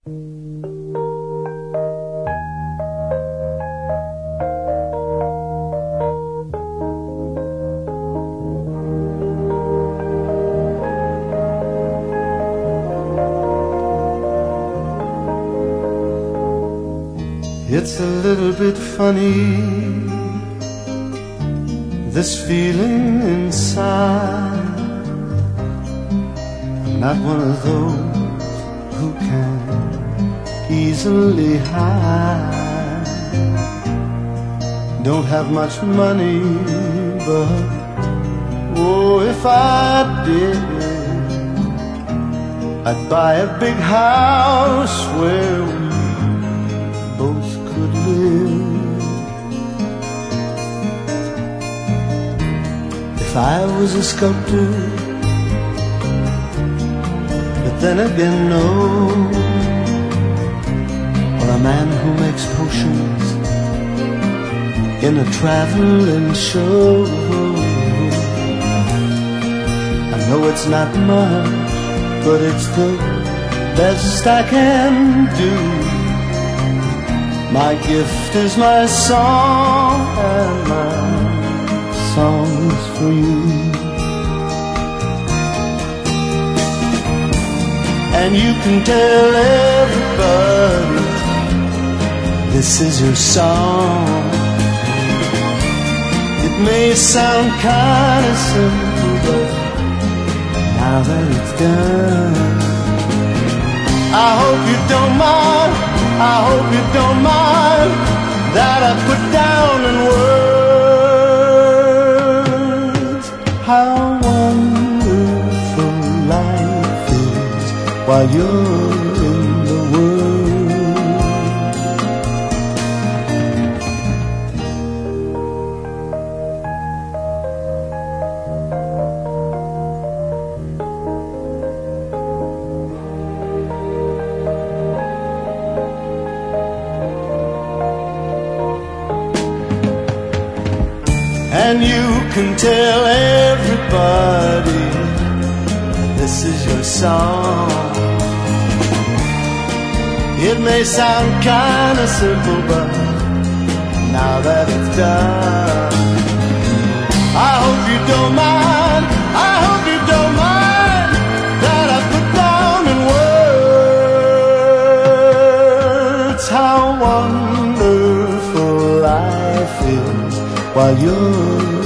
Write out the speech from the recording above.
It's a little bit funny, this feeling inside. I'm not one of those who can easily hide. Don't have much money, but oh, if I did, I'd buy a big house where we both could live. If I was a sculptor, but then again no, or a man who makes potions in a traveling show. I know it's not much, but it's the best I can do. My gift is my song, and my song is for you. And you can tell everybody this is your song. It may sound kinda simple, but now that it's done, I hope you don't mind, I hope you don't mind that I put down in words how wonderful life is while you're in the world. And you can tell everybody this is your song. It may sound kinda simple, but now that it's done, I hope you don't mind, I hope you don't mind that I put down in words how wonderful life is while you're